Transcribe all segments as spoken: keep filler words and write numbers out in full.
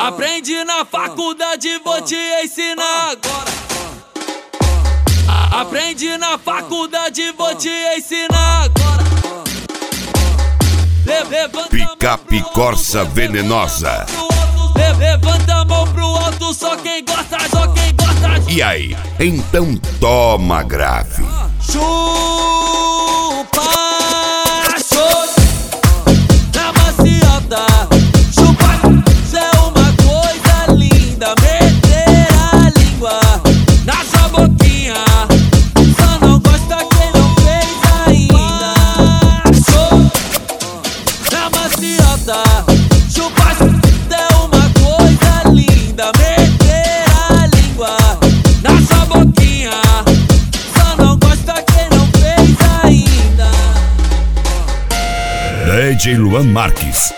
Aprende na faculdade, vou te ensinar agora. Aprende na faculdade, vou te ensinar agora. Picape Corsa venenosa. Levanta a mão pro alto, só quem gosta, só quem gosta. E aí? Então toma grave. Chupa, chupa, na maciota. Chupa, cê é uma coisa linda. Meter a língua na sua boquinha. Só não gosta quem não fez ainda. Chupa, na maciota. Chupa, cê é uma coisa linda. Meter a língua na sua boquinha. Só não gosta quem não fez ainda. D J Luan Marques.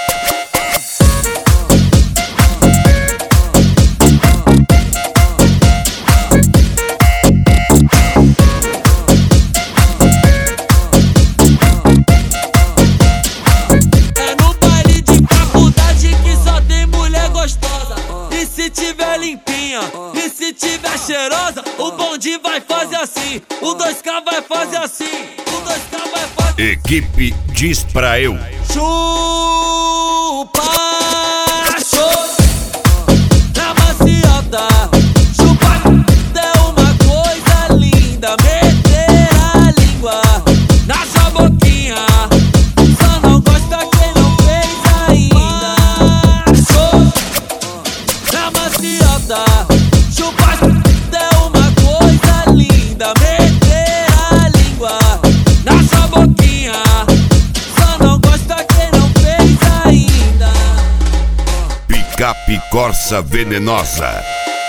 É no baile de faculdade que só tem mulher gostosa. E se tiver limpinha, e se tiver cheirosa, o bonde vai fazer assim, o dois K vai fazer assim, o dois K vai fazer. Equipe diz pra eu. Chupa, chupa, na maciota. Chupa, é uma coisa linda. Meter a língua na sua boquinha. Só não gosta quem não fez ainda. Chupa, na maciota. Chupa, é uma coisa linda. Meter a língua na sua boquinha. Só não gosta quem não fez ainda. Picape Corsa venenosa.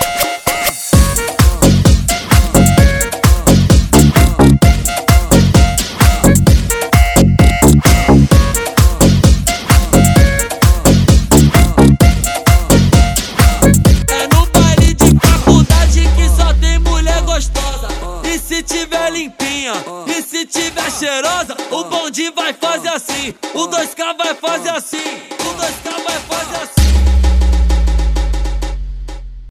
É no baile de faculdade que só tem mulher gostosa. E se tiver limpinha, e se tiver cheirosa, o bonde vai fazer assim, o dois K vai fazer assim, o dois K vai fazer assim.